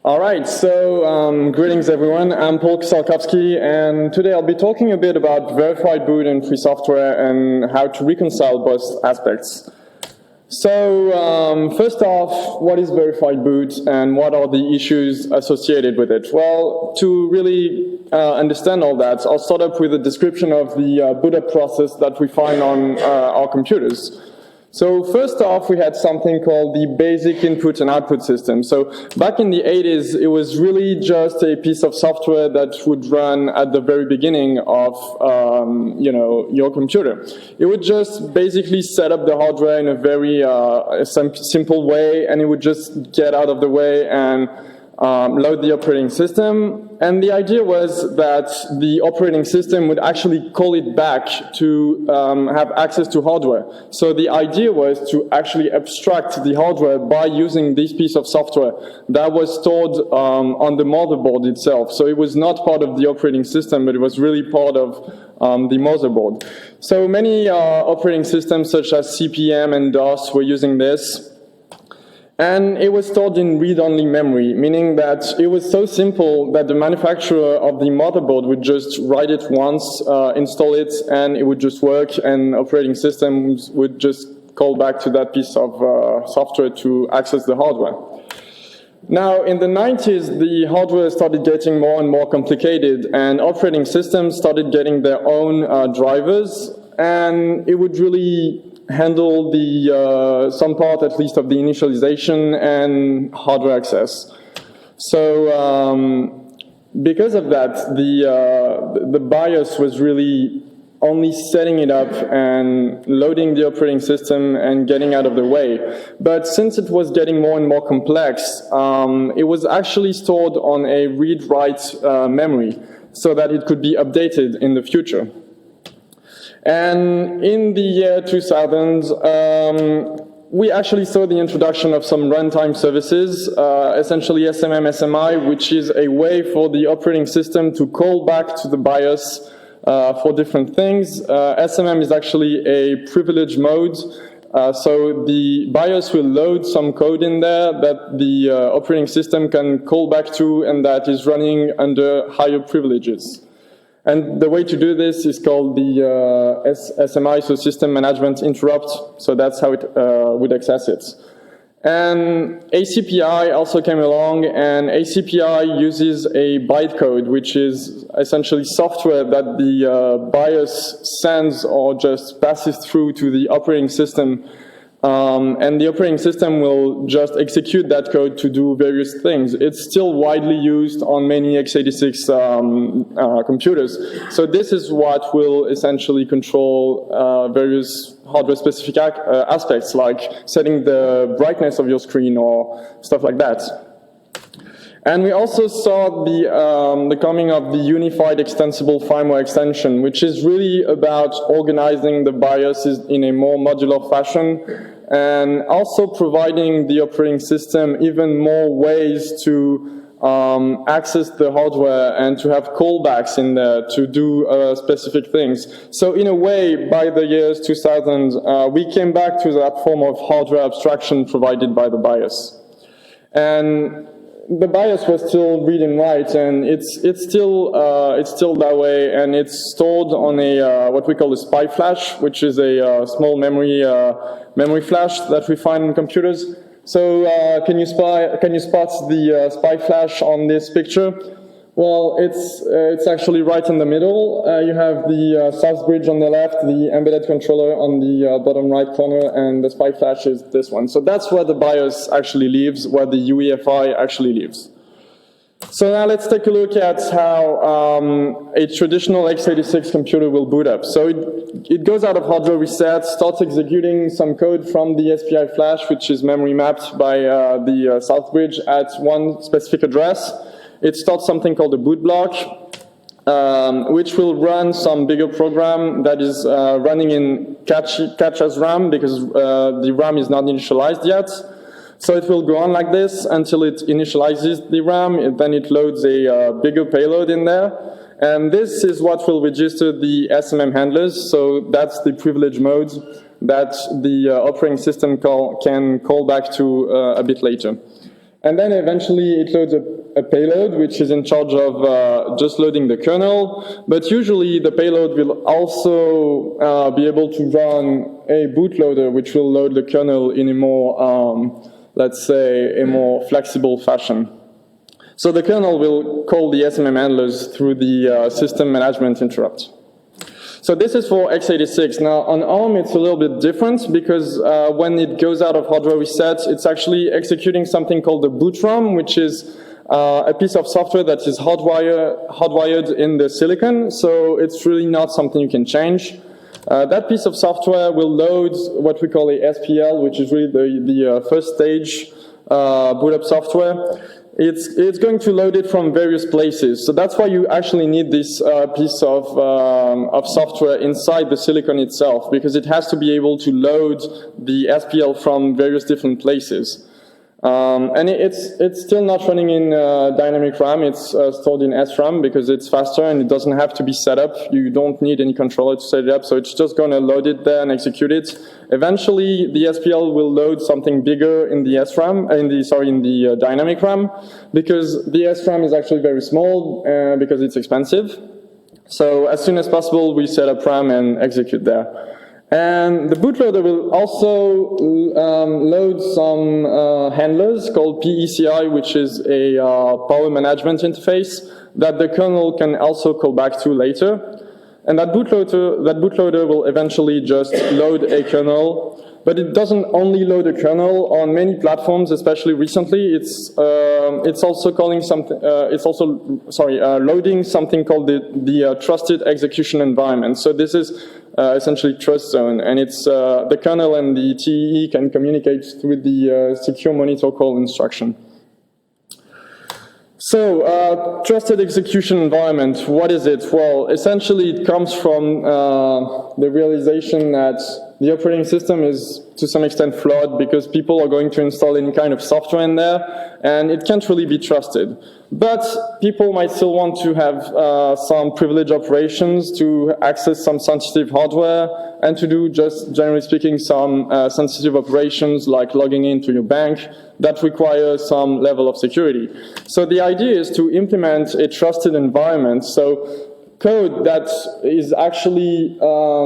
All right, so greetings everyone. I'm Paul Kosalkowski, and today I'll be talking a bit about verified boot and free software and how to reconcile both aspects. So first off, what is verified boot and what are the issues associated with it? Well, to really understand all that, I'll start up with a description of the boot up process that we find on our computers. So first off, we had something called the basic input and output system. So back in the 80s, it was really just a piece of software that would run at the very beginning of your computer. It would just basically set up the hardware in a very simple way, and it would just get out of the way and load the operating system. And the idea was that the operating system would actually call it back to have access to hardware. So the idea was to actually abstract the hardware by using this piece of software that was stored on the motherboard itself. So it was not part of the operating system, but it was really part of the motherboard. So many operating systems such as CP/M and DOS were using this. And it was stored in read-only memory, meaning that it was so simple that the manufacturer of the motherboard would just write it once, install it, and it would just work, and operating systems would just call back to that piece of software to access the hardware. Now, in the 90s, the hardware started getting more and more complicated, and operating systems started getting their own drivers, and it would really handle the some part at least of the initialization and hardware access. So because of that, the BIOS was really only setting it up and loading the operating system and getting out of the way. But since it was getting more and more complex, it was actually stored on a read-write memory so that it could be updated in the future. And in the year 2000, we actually saw the introduction of some runtime services, essentially SMM, SMI, which is a way for the operating system to call back to the BIOS for different things. SMM is actually a privilege mode, so the BIOS will load some code in there that the operating system can call back to and that is running under higher privileges. And the way to do this is called the SMI, so System Management Interrupt, so that's how it would access it. And ACPI also came along, and ACPI uses a bytecode, which is essentially software that the BIOS sends or just passes through to the operating system. And the operating system will just execute that code to do various things. It's still widely used on many x86 computers. So this is what will essentially control various hardware-specific aspects, like setting the brightness of your screen or stuff like that. And we also saw the coming of the Unified Extensible Firmware Extension, which is really about organizing the BIOSes in a more modular fashion and also providing the operating system even more ways to access the hardware and to have callbacks in there to do specific things. So in a way, by the years 2000, we came back to that form of hardware abstraction provided by the BIOS. And the BIOS was still read and write, and it's still that way, and it's stored on a what we call a SPI flash, which is a small memory flash that we find in computers. So can you spot the SPI flash on this picture? Well, it's actually right in the middle. You have the SAS bridge on the left, the embedded controller on the bottom right corner, and the SPI flash is this one. So that's where the BIOS actually lives, where the UEFI actually lives. So now let's take a look at how a traditional x86 computer will boot up. So it goes out of hardware reset, starts executing some code from the SPI flash, which is memory mapped by the SAS bridge at one specific address. It starts something called a boot block, which will run some bigger program that is running in catch as RAM because the RAM is not initialized yet. So it will go on like this until it initializes the RAM, and then it loads a bigger payload in there. And this is what will register the SMM handlers, so that's the privilege mode that the operating system can call back to a bit later. And then eventually it loads a a payload which is in charge of just loading the kernel, but usually the payload will also be able to run a bootloader which will load the kernel in a more, let's say, a more flexible fashion. So the kernel will call the SMM handlers through the system management interrupt. So this is for x86. Now on ARM it's a little bit different because when it goes out of hardware reset, it's actually executing something called the boot ROM, which is a piece of software that is hardwired in the silicon, so it's really not something you can change. That piece of software will load what we call a SPL, which is really the first stage boot up software. It's going to load it from various places. So that's why you actually need this piece of software inside the silicon itself, because it has to be able to load the SPL from various different places. And it's still not running in dynamic RAM, it's stored in SRAM because it's faster and it doesn't have to be set up. You don't need any controller to set it up, so it's just going to load it there and execute it. Eventually, the SPL will load something bigger in the SRAM, in the dynamic RAM, because the SRAM is actually very small because it's expensive. So as soon as possible, we set up RAM and execute there. And the bootloader will also load some handlers called PECI, which is a power management interface that the kernel can also call back to later. And that bootloader will eventually just load a kernel, but it doesn't only load a kernel. On many platforms, especially recently, it's also calling something. Loading something called the trusted execution environment. So this is essentially trust zone, and it's the kernel and the TEE can communicate through the secure monitor call instruction. So, trusted execution environment, what is it? Well, essentially it comes from the realization that the operating system is to some extent flawed because people are going to install any kind of software in there and it can't really be trusted. But people might still want to have some privileged operations to access some sensitive hardware and to do, just generally speaking, some sensitive operations like logging into your bank that require some level of security. So the idea is to implement a trusted environment, so code that is actually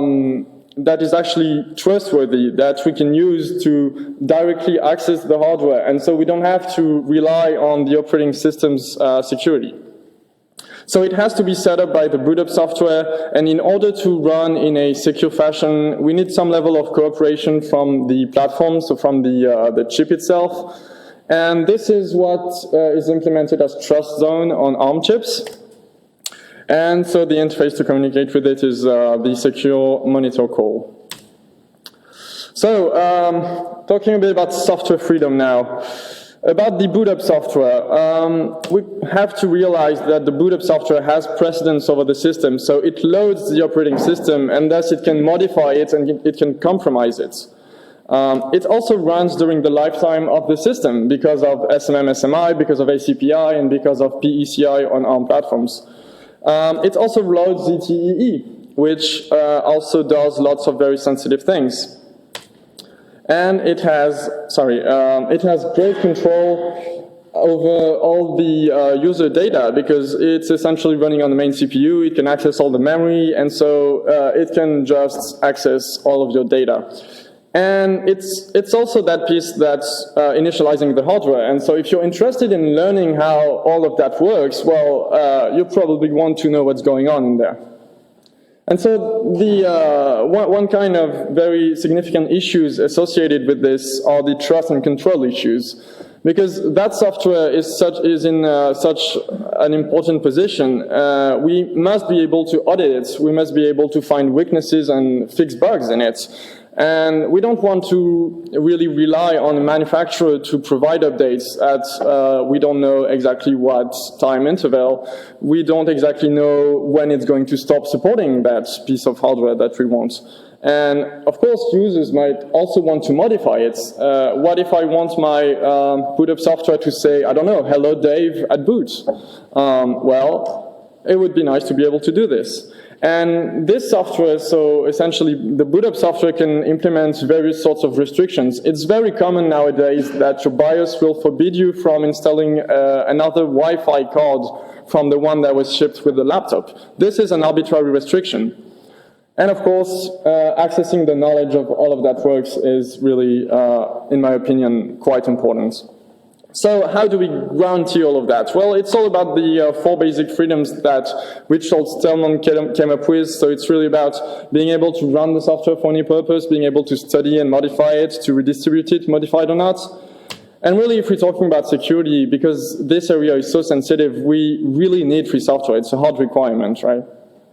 trustworthy, that we can use to directly access the hardware, and so we don't have to rely on the operating system's security. So it has to be set up by the boot up software, and in order to run in a secure fashion, we need some level of cooperation from the platform, so from the chip itself. And this is what is implemented as Trust Zone on ARM chips. And so the interface to communicate with it is the secure monitor call. So, talking a bit about software freedom now. About the boot up software, we have to realize that the boot up software has precedence over the system, so it loads the operating system and thus it can modify it and it can compromise it. It also runs during the lifetime of the system because of SMM SMI, because of ACPI, and because of PECI on ARM platforms. It also loads the TEE, which also does lots of very sensitive things. And it has great control over all the user data because it's essentially running on the main CPU. It can access all the memory, and so it can just access all of your data. And it's also that piece that's initializing the hardware. And so if you're interested in learning how all of that works, well, you probably want to know what's going on in there. And so the one kind of very significant issues associated with this are the trust and control issues, because that software is in such an important position. We must be able to audit it. We must be able to find weaknesses and fix bugs in it. And we don't want to really rely on a manufacturer to provide updates at we don't know exactly what time interval. We don't exactly know when it's going to stop supporting that piece of hardware that we want. And of course, users might also want to modify it. What if I want my boot up software to say, I don't know, hello Dave at boot? Well, it would be nice to be able to do this. And this software, so essentially the boot up software can implement various sorts of restrictions. It's very common nowadays that your BIOS will forbid you from installing another Wi-Fi card from the one that was shipped with the laptop. This is an arbitrary restriction. And of course, accessing the knowledge of all of that works is really, in my opinion, quite important. So how do we guarantee all of that? Well, it's all about the 4 basic freedoms that Richard Stallman came up with. So it's really about being able to run the software for any purpose, being able to study and modify it, to redistribute it, modify it or not. And really, if we're talking about security, because this area is so sensitive, we really need free software. It's a hard requirement, right?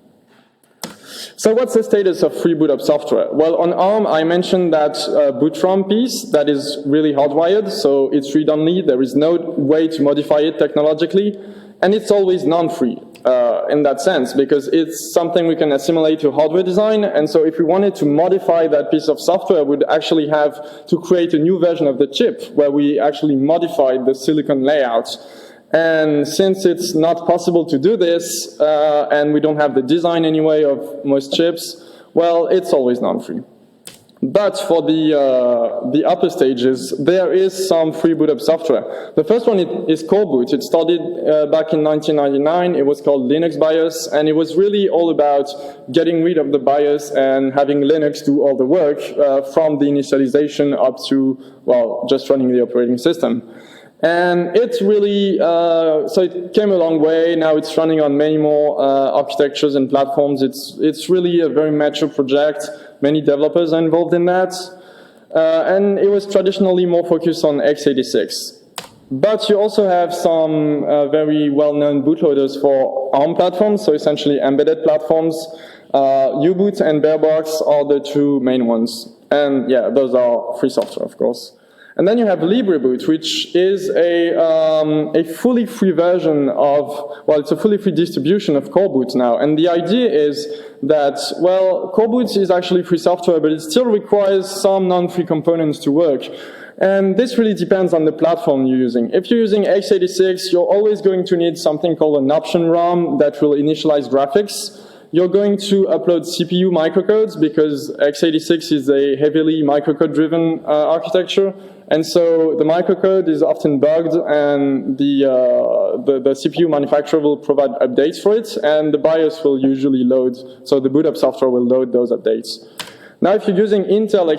So what's the status of free boot up software? Well, on ARM, I mentioned that boot ROM piece that is really hardwired, so it's read-only. There is no way to modify it technologically, and it's always non-free in that sense, because it's something we can assimilate to hardware design, and so if we wanted to modify that piece of software, we'd actually have to create a new version of the chip where we actually modified the silicon layout. And since it's not possible to do this, and we don't have the design anyway of most chips, well, it's always non-free. But for the upper stages, there is some free boot up software. The first one is Coreboot. It started back in 1999. It was called Linux BIOS, and it was really all about getting rid of the BIOS and having Linux do all the work from the initialization up to, well, just running the operating system. And it's really, so it came a long way. Now it's running on many more architectures and platforms. It's really a very mature project. Many developers are involved in that. And it was traditionally more focused on x86. But you also have some very well-known bootloaders for ARM platforms, so essentially embedded platforms. U-Boot and Bearbox are the 2 main ones. And yeah, those are free software, of course. And then you have LibreBoot, which is a fully free version of, well, it's a fully free distribution of Coreboot now. And the idea is that, well, Coreboot is actually free software, but it still requires some non-free components to work. And this really depends on the platform you're using. If you're using x86, you're always going to need something called an option ROM that will initialize graphics. You're going to upload CPU microcodes because x86 is a heavily microcode-driven architecture. And so the microcode is often bugged, and the CPU manufacturer will provide updates for it, and the BIOS will usually load, so the boot up software will load those updates. Now, if you're using Intel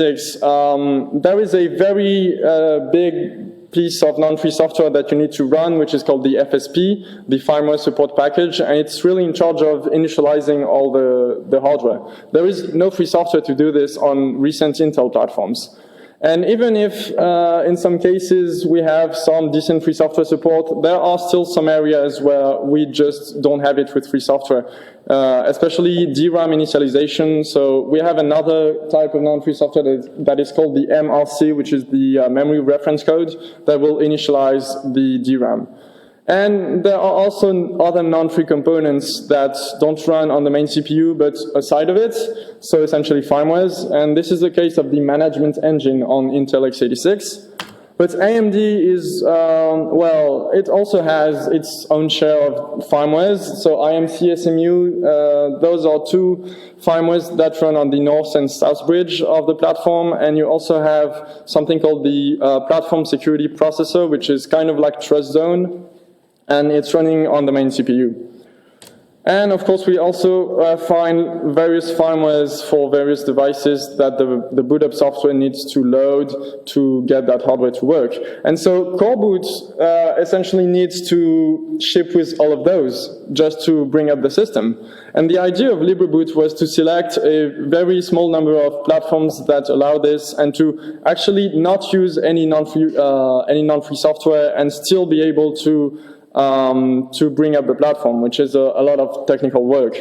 x86, there is a very big piece of non-free software that you need to run, which is called the FSP, the firmware support package, and it's really in charge of initializing all the hardware. There is no free software to do this on recent Intel platforms. And even if in some cases we have some decent free software support, there are still some areas where we just don't have it with free software, especially DRAM initialization. So we have another type of non-free software that is called the MRC, which is the memory reference code that will initialize the DRAM. And there are also other non-free components that don't run on the main CPU, but aside of it, so essentially firmwares. And this is the case of the management engine on Intel x86. But AMD is, well, it also has its own share of firmwares. So IMC SMU, those are 2 firmwares that run on the north and south bridge of the platform. And you also have something called the Platform Security Processor, which is kind of like TrustZone. And it's running on the main CPU. And of course, we also find various firmwares for various devices that the boot up software needs to load to get that hardware to work. And so Coreboot essentially needs to ship with all of those just to bring up the system. And the idea of LibreBoot was to select a very small number of platforms that allow this and to actually not use any non-free software and still be able to bring up the platform, which is a lot of technical work.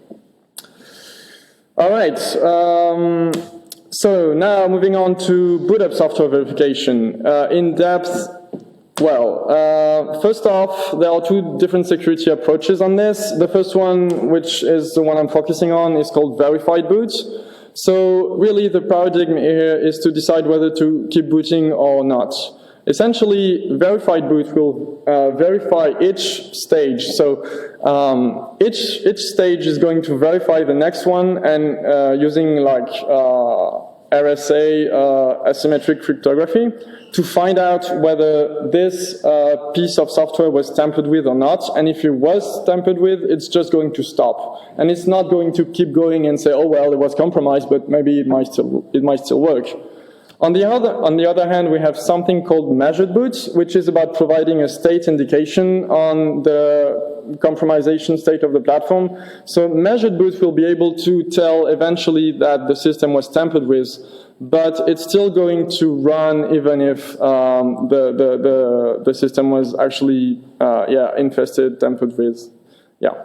All right, so now moving on to boot up software verification. In depth, well, first off, there are 2 different security approaches on this. The first one, which is the one I'm focusing on, is called verified boot. So really the paradigm here is to decide whether to keep booting or not. Essentially, verified boot will verify each stage. So each stage is going to verify the next one, and using like RSA, asymmetric cryptography, to find out whether this piece of software was tampered with or not. And if it was tampered with, it's just going to stop. And it's not going to keep going and say, oh, well, it was compromised, but maybe it might still work. On the other hand, we have something called measured boot, which is about providing a state indication on the compromisation state of the platform. So measured boot will be able to tell eventually that the system was tampered with, but it's still going to run even if the system was actually infested, tampered with. Yeah.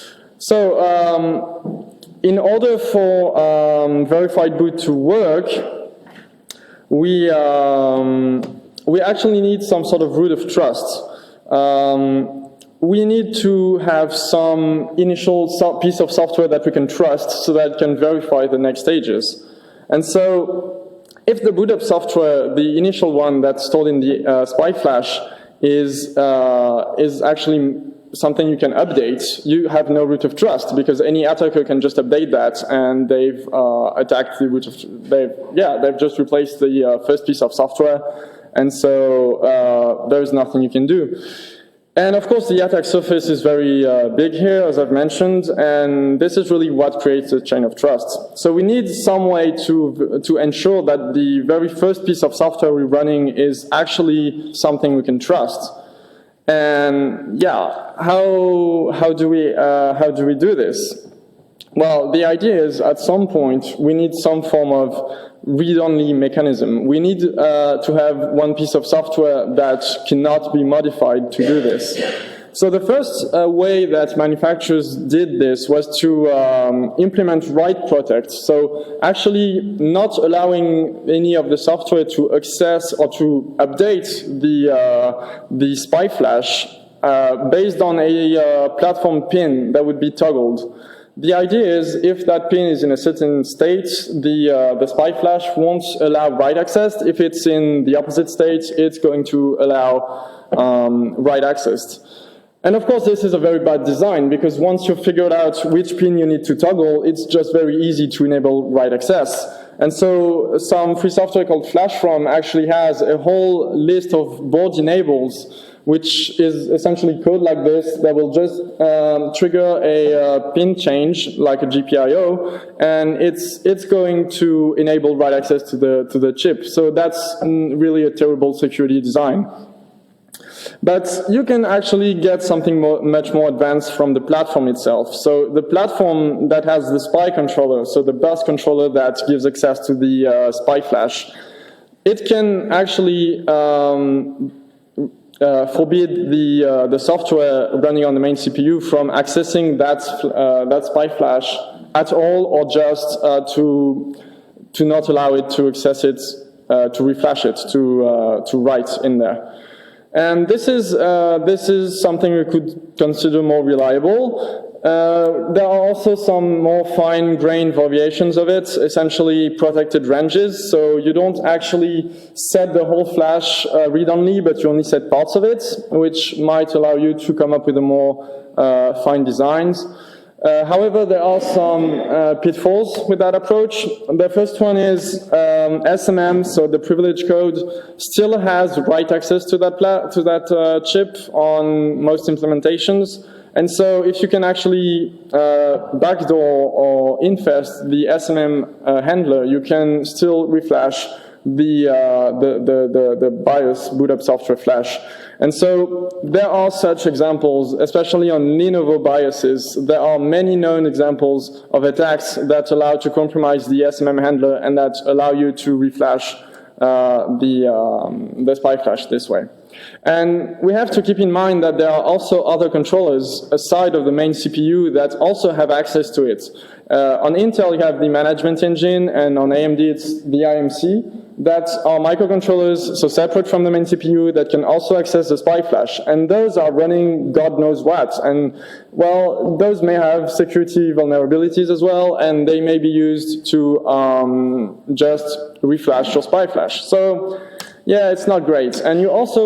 So in order for verified boot to work, we actually need some sort of root of trust. We need to have some initial piece of software that we can trust so that it can verify the next stages. And so if the boot up software, the initial one that's stored in the spy flash, is actually something you can update, you have no root of trust, because any attacker can just update that, and they've attacked the root of, they've just replaced the first piece of software, and so there's nothing you can do. And of course, the attack surface is very big here, as I've mentioned, and this is really what creates a chain of trust. So we need some way to ensure that the very first piece of software we're running is actually something we can trust. And yeah, how do we do this? Well, the idea is at some point we need some form of read-only mechanism. We need to have one piece of software that cannot be modified to do this. So the first way that manufacturers did this was to implement write protect. So actually not allowing any of the software to access or to update the spy flash based on a platform pin that would be toggled. The idea is if that pin is in a certain state, the spy flash won't allow write access. If it's in the opposite state, it's going to allow write access. And of course, this is a very bad design, because once you've figured out which pin you need to toggle, it's just very easy to enable write access. And so some free software called FlashROM actually has a whole list of board enables, which is essentially code like this that will just trigger a pin change, like a GPIO, and it's going to enable write access to the chip. So that's really a terrible security design. But you can actually get something much more advanced from the platform itself. So the platform that has the spy controller, so the bus controller that gives access to the spy flash, it can actually forbid the software running on the main CPU from accessing that spy flash at all, or just to not allow it to access it, to reflash it, to write in there. And this is something we could consider more reliable. There are also some more fine-grained variations of it, essentially protected ranges. So you don't actually set the whole flash read-only, but you only set parts of it, which might allow you to come up with a more fine designs. However, there are some pitfalls with that approach. The first one is SMM, so the privilege code, still has write access to that chip on most implementations. And so if you can actually backdoor or infest the SMM handler, you can still reflash the BIOS boot up software flash. And so there are such examples, especially on Lenovo BIOSes. There are many known examples of attacks that allow to compromise the SMM handler and that allow you to reflash the spy flash this way. And we have to keep in mind that there are also other controllers aside of the main CPU that also have access to it. On Intel, you have the management engine, and on AMD, it's the IMC. That are microcontrollers, so separate from the main CPU, that can also access the spy flash. And those are running God knows what. And, well, those may have security vulnerabilities as well, and they may be used to just reflash your spy flash. So, yeah, it's not great. And you also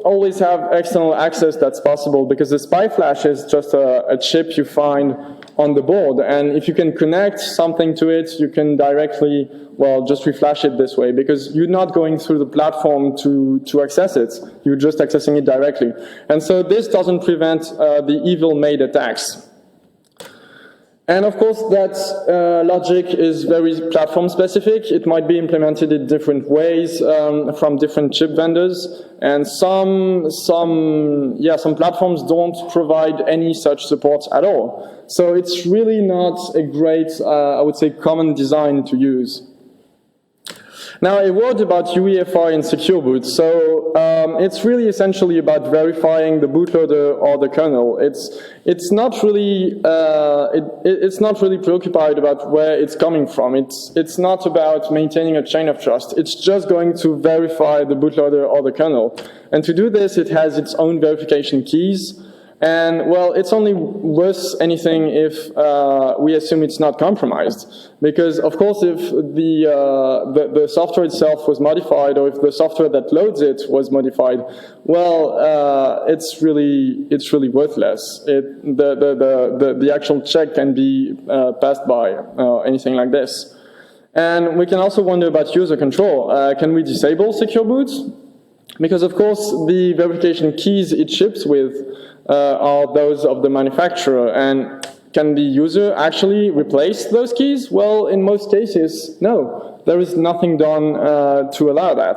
always have external access that's possible, because the SPI flash is just a chip you find on the board, and if you can connect something to it, you can directly, well, just reflash it this way, because you're not going through the platform to access it, you're just accessing it directly. And so this doesn't prevent the evil maid attacks. And of course, that logic is very platform specific. It might be implemented in different ways from different chip vendors. And some platforms don't provide any such support at all. So it's really not a great, I would say, common design to use. Now, a word about UEFI and secure boot. So it's really essentially about verifying the bootloader or the kernel. It's not really preoccupied about where it's coming from. It's not about maintaining a chain of trust. It's just going to verify the bootloader or the kernel. And to do this, it has its own verification keys. And, well, it's only worth anything if we assume it's not compromised. Because, of course, if the software itself was modified, or if the software that loads it was modified, well, it's really worthless. The actual check can be passed by, anything like this. And we can also wonder about user control. Can we disable secure boot? Because, of course, the verification keys it ships with are those of the manufacturer. And can the user actually replace those keys? Well, in most cases, no. There is nothing done to allow that.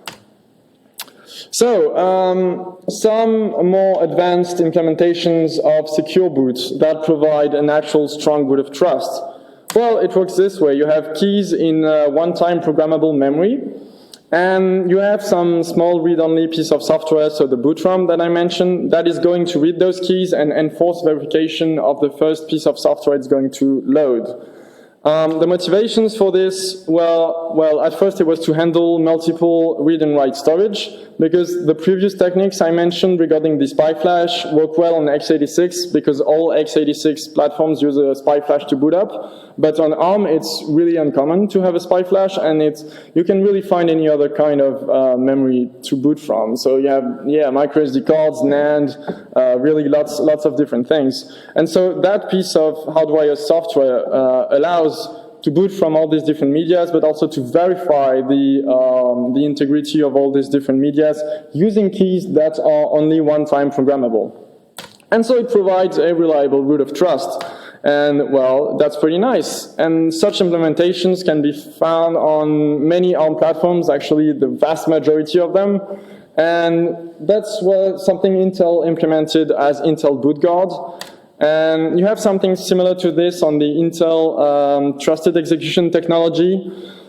So, some more advanced implementations of secure boot that provide an actual strong root of trust. Well, it works this way. You have keys in one-time programmable memory. And you have some small read-only piece of software, so the boot ROM that I mentioned, that is going to read those keys and enforce verification of the first piece of software it's going to load. The motivations for this, well, at first it was to handle multiple read and write storage, because the previous techniques I mentioned regarding the SPI flash work well on x86, because all x86 platforms use a SPI flash to boot up. But on ARM, it's really uncommon to have a SPI flash, and you can really find any other kind of memory to boot from. So you have, micro SD cards, NAND, really lots of different things. And so that piece of hardwired software allows to boot from all these different medias, but also to verify the integrity of all these different medias using keys that are only one-time programmable. And so it provides a reliable root of trust. And, well, that's pretty nice. And such implementations can be found on many ARM platforms, actually the vast majority of them. And that's something Intel implemented as Intel Boot Guard. And you have something similar to this on the Intel Trusted Execution technology,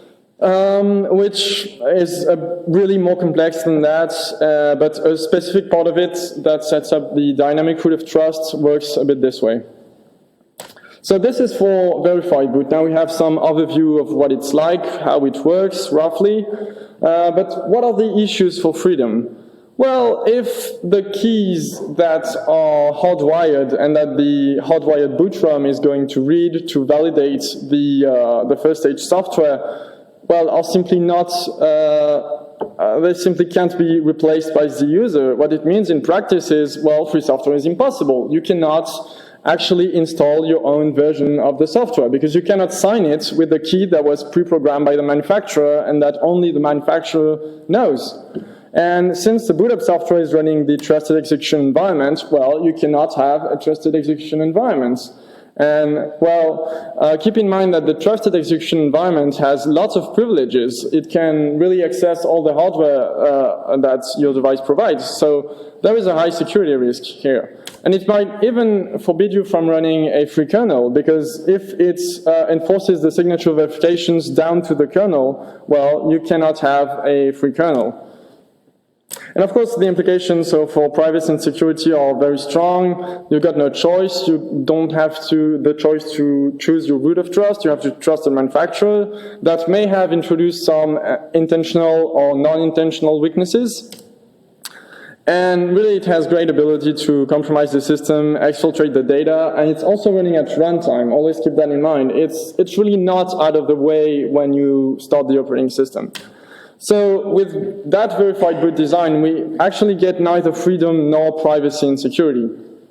which is really more complex than that, but a specific part of it that sets up the dynamic root of trust works a bit this way. So this is for verified boot. Now we have some overview of what it's like, how it works, roughly. But what are the issues for freedom? Well, if the keys that are hardwired and that the hardwired boot ROM is going to read to validate the first stage software, well, are simply not, they simply can't be replaced by the user. What it means in practice is, well, free software is impossible. You cannot actually install your own version of the software, because you cannot sign it with the key that was pre-programmed by the manufacturer and that only the manufacturer knows. And since the boot up software is running the trusted execution environment, well, you cannot have a trusted execution environment. And, well, keep in mind that the trusted execution environment has lots of privileges. It can really access all the hardware that your device provides. So there is a high security risk here. And it might even forbid you from running a free kernel, because if it enforces the signature verifications down to the kernel, well, you cannot have a free kernel. And of course, the implications for privacy and security are very strong. You've got no choice. You don't have the choice to choose your root of trust. You have to trust the manufacturer. That may have introduced some intentional or non-intentional weaknesses. And really, it has great ability to compromise the system, exfiltrate the data, and it's also running at runtime. Always keep that in mind. It's really not out of the way when you start the operating system. So with that verified boot design, we actually get neither freedom nor privacy and security.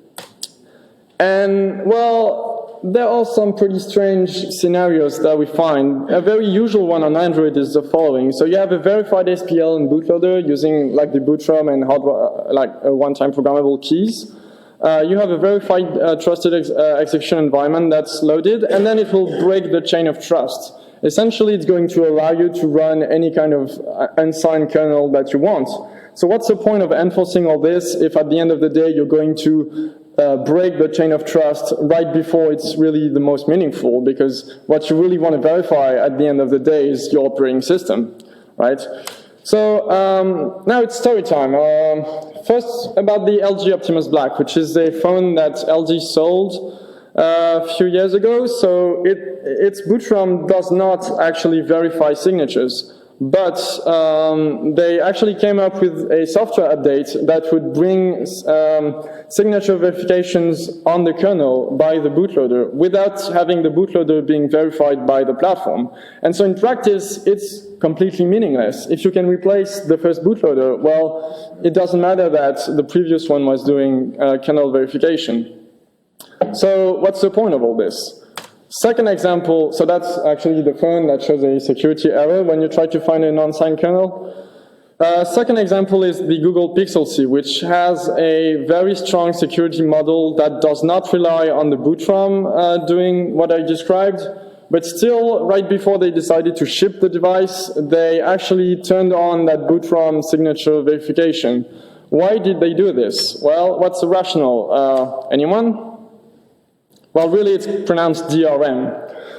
And, well, there are some pretty strange scenarios that we find. A very usual one on Android is the following. So you have a verified SPL and bootloader using like the boot ROM and hardware, like one-time programmable keys. You have a verified trusted execution environment that's loaded, and then it will break the chain of trust. Essentially, it's going to allow you to run any kind of unsigned kernel that you want. So what's the point of enforcing all this if at the end of the day you're going to break the chain of trust right before it's really the most meaningful? Because what you really want to verify at the end of the day is your operating system, right? So now it's story time. First about the LG Optimus Black, which is a phone that LG sold a few years ago. So its boot ROM does not actually verify signatures, but they actually came up with a software update that would bring signature verifications on the kernel by the bootloader without having the bootloader being verified by the platform. And so in practice, it's completely meaningless. If you can replace the first bootloader, well, it doesn't matter that the previous one was doing kernel verification. So what's the point of all this? Second example, so that's actually the phone that shows a security error when you try to find a non-signed kernel. Second example is the Google Pixel C, which has a very strong security model that does not rely on the boot ROM doing what I described, but still, right before they decided to ship the device, they actually turned on that boot ROM signature verification. Why did they do this? Well, what's the rationale? Anyone? Well, really, it's pronounced DRM.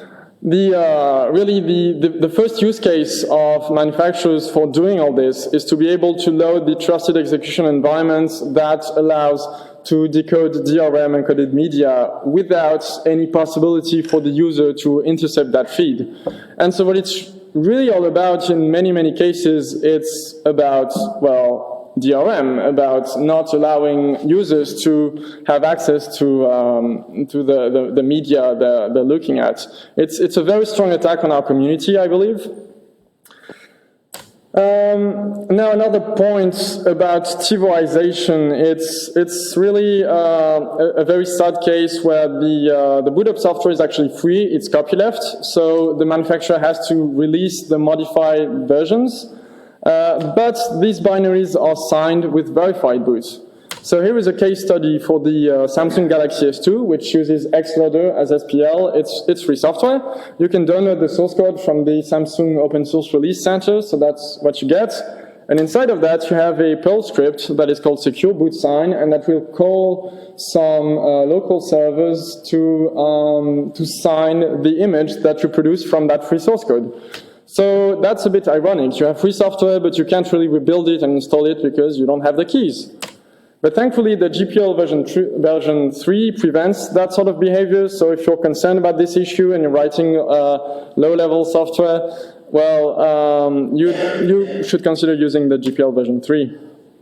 The first use case of manufacturers for doing all this is to be able to load the trusted execution environments that allows to decode DRM encoded media without any possibility for the user to intercept that feed. And so what it's really all about in many, many cases, it's about, well, DRM, about not allowing users to have access to the media they're looking at. It's a very strong attack on our community, I believe. Now another point about TiVoization, it's really a very sad case where the boot up software is actually free, it's copyleft, so the manufacturer has to release the modified versions. But these binaries are signed with verified boots. So here is a case study for the Samsung Galaxy S2, which uses Xloader as SPL. It's free software. You can download the source code from the Samsung Open Source Release Center, so that's what you get. And inside of that, you have a Perl script that is called Secure Boot Sign, and that will call some local servers to sign the image that you produce from that free source code. So that's a bit ironic. You have free software, but you can't really rebuild it and install it because you don't have the keys. But thankfully, the GPL version 3 prevents that sort of behavior. So if you're concerned about this issue and you're writing low-level software, well, you should consider using the GPL version 3.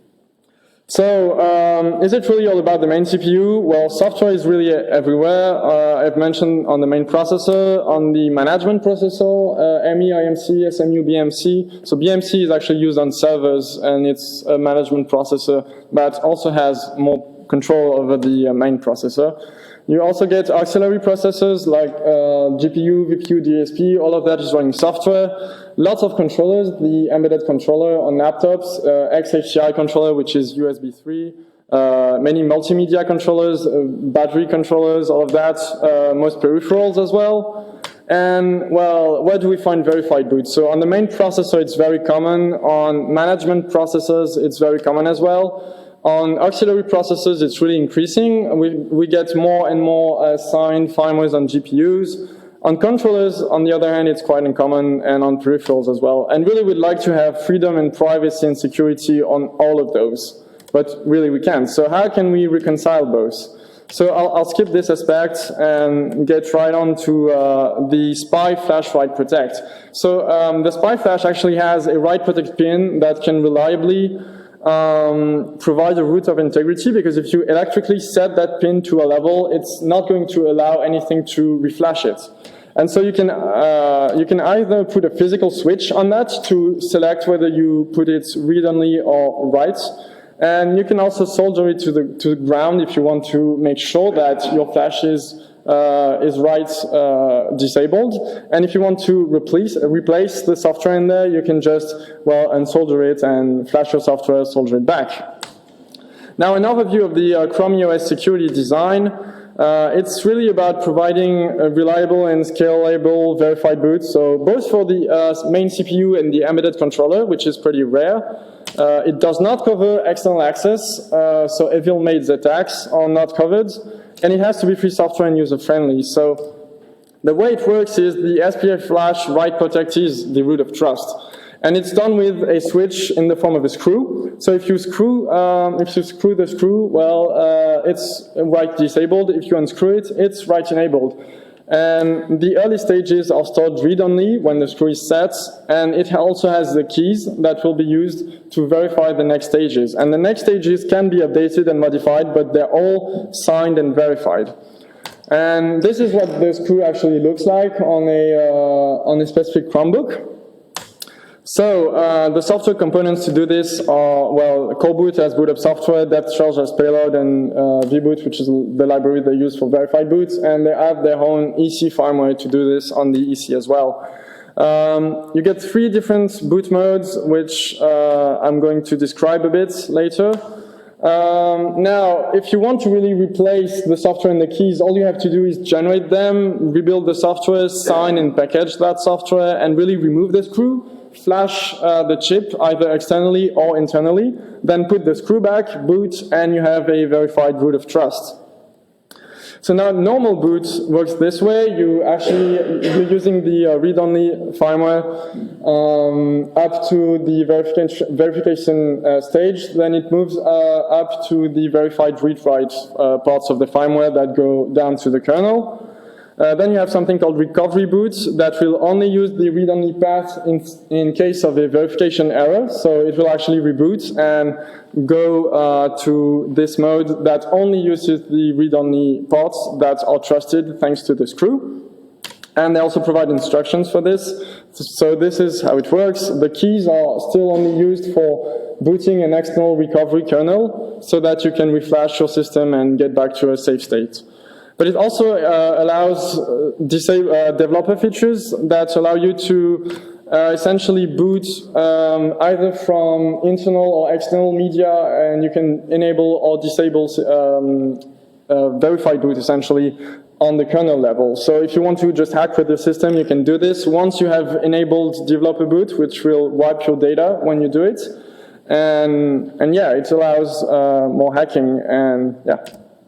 So is it really all about the main CPU? Well, software is really everywhere. I've mentioned on the main processor, on the management processor, ME, IMC, SMU, BMC. So BMC is actually used on servers, and it's a management processor, but also has more control over the main processor. You also get auxiliary processors like GPU, VPU, DSP, all of that is running software. Lots of controllers, the embedded controller on laptops, XHCI controller, which is USB 3, many multimedia controllers, battery controllers, all of that, most peripherals as well. And, well, where do we find verified boot? So on the main processor, it's very common. On management processors, it's very common as well. On auxiliary processors, it's really increasing. We get more and more signed firmwares on GPUs. On controllers, on the other hand, it's quite uncommon, and on peripherals as well. And really, we'd like to have freedom and privacy and security on all of those. But really, we can't. So how can we reconcile both? So I'll skip this aspect and get right on to the SPI Flash Write Protect. So the SPI Flash actually has a write protect pin that can reliably provide a root of integrity, because if you electrically set that pin to a level, it's not going to allow anything to reflash it. And so you can either put a physical switch on that to select whether you put it read-only or write. And you can also solder it to the ground if you want to make sure that your flash is write disabled. And if you want to replace the software in there, you can just, well, unsolder it and flash your software, solder it back. Now, an overview of the Chrome OS security design. It's really about providing a reliable and scalable verified boot. So both for the main CPU and the embedded controller, which is pretty rare. It does not cover external access, so Evil-made attacks are not covered. And it has to be free software and user-friendly. So the way it works is the SPI Flash write protect is the root of trust. And it's done with a switch in the form of a screw. So if you screw the screw, well, it's write disabled. If you unscrew it, it's write enabled. And the early stages are stored read-only when the screw is set, and it also has the keys that will be used to verify the next stages. And the next stages can be updated and modified, but they're all signed and verified. And this is what the screw actually looks like on a specific Chromebook. So the software components to do this are, well, Coreboot has boot up software, DepthCharge has payload, and vboot, which is the library they use for verified boots, and they have their own EC firmware to do this on the EC as well. You get 3 different boot modes, which I'm going to describe a bit later. Now, if you want to really replace the software and the keys, all you have to do is generate them, rebuild the software, sign and package that software, and really remove the screw. Flash the chip either externally or internally, then put the screw back, boot, and you have a verified root of trust. So now normal boot works this way. You're using the read-only firmware up to the verification stage. Then it moves up to the verified read-write parts of the firmware that go down to the kernel. Then you have something called recovery boot that will only use the read-only path in case of a verification error. So it will actually reboot and go to this mode that only uses the read-only parts that are trusted thanks to the screw. And they also provide instructions for this. So this is how it works. The keys are still only used for booting an external recovery kernel so that you can reflash your system and get back to a safe state. But it also allows developer features that allow you to essentially boot either from internal or external media, and you can enable or disable verified boot essentially on the kernel level. So if you want to just hack with the system, you can do this once you have enabled developer boot, which will wipe your data when you do it. And yeah, it allows more hacking, and yeah.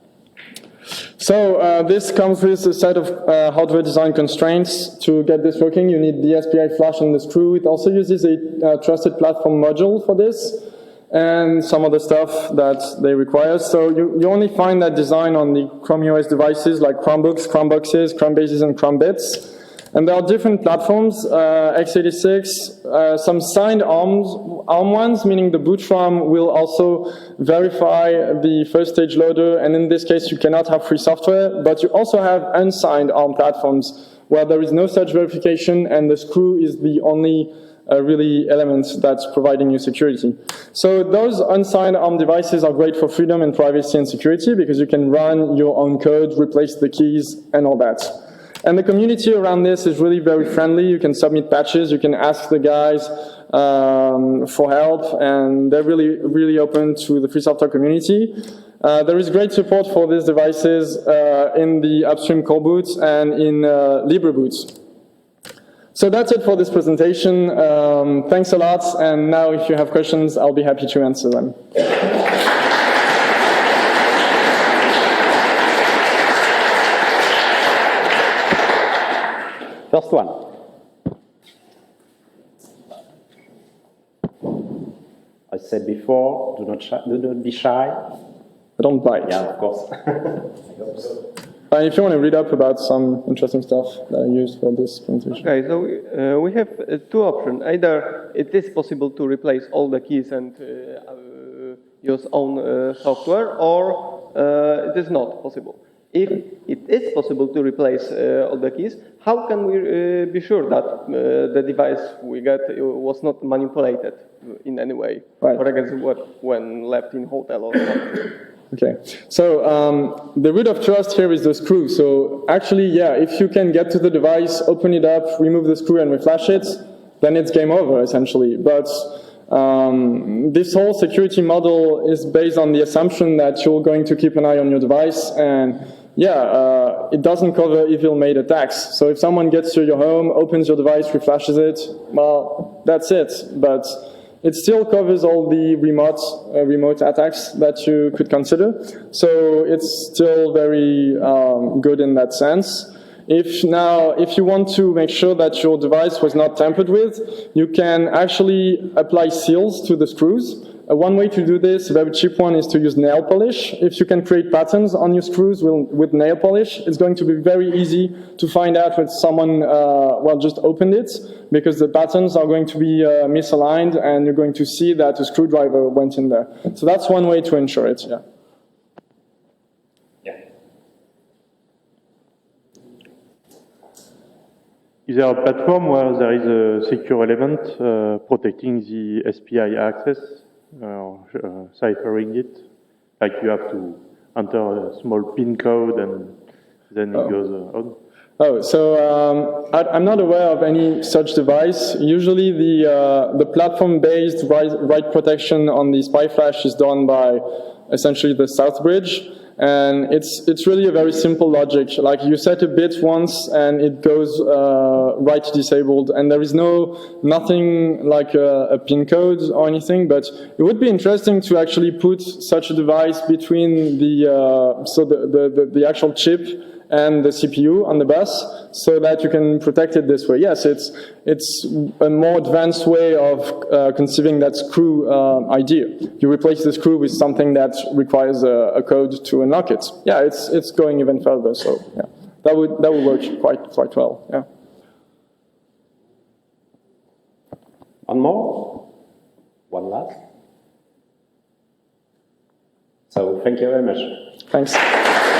So this comes with a set of hardware design constraints. To get this working, you need the SPI Flash and the screw. It also uses a trusted platform module for this, and some other stuff that they require. So you only find that design on the Chrome OS devices like Chromebooks, Chromeboxes, Chromebases, and Chromebits. And there are different platforms, x86, some signed ARM ones, meaning the boot ROM will also verify the first stage loader, and in this case you cannot have free software, but you also have unsigned ARM platforms where there is no such verification and the screw is the only really element that's providing you security. So those unsigned ARM devices are great for freedom and privacy and security because you can run your own code, replace the keys, and all that. And the community around this is really very friendly. You can submit patches, you can ask the guys for help, and they're really, really open to the free software community. There is great support for these devices in the upstream Coreboot and in LibreBoot. So that's it for this presentation. Thanks a lot, and now if you have questions, I'll be happy to answer them. First one. I said before, do not be shy. Don't bite. Yeah, of course. If you want to read up about some interesting stuff that I used for this presentation. Okay, so we have 2 options. Either it is possible to replace all the keys and use own software, or it is not possible. if it is possible to replace all the keys, how can we be sure that the device we get was not manipulated in any way? Right. For example, when left in hotel or something? Okay, so the root of trust here is the screw. So actually, yeah, if you can get to the device, open it up, remove the screw and reflash it, then it's game over essentially. But this whole security model is based on the assumption that you're going to keep an eye on your device, and yeah, it doesn't cover evil-made attacks. So if someone gets to your home, opens your device, reflashes it, well, that's it. But it still covers all the remote attacks that you could consider. So it's still very good in that sense. If you want to make sure that your device was not tampered with, you can actually apply seals to the screws. One way to do this, a very cheap one, is to use nail polish. If you can create patterns on your screws with nail polish, it's going to be very easy to find out when someone just opened it, because the patterns are going to be misaligned, and you're going to see that a screwdriver went in there. So that's one way to ensure it, yeah. Is there a platform where there is a secure element protecting the SPI access, ciphering it? Like you have to enter a small PIN code and then it goes on? Oh, so I'm not aware of any such device. Usually the platform-based write protection on the SPI flash is done by essentially the Southbridge. And it's really a very simple logic. Like you set a bit once and it goes write disabled, and there is nothing like a PIN code or anything. But it would be interesting to actually put such a device between the actual chip and the CPU on the bus, so that you can protect it this way. Yes, it's a more advanced way of conceiving that screw idea. You replace the screw with something that requires a code to unlock it. Yeah, it's going even further. So yeah, that would work quite well. Yeah. One more? One last? So thank you very much. Thanks.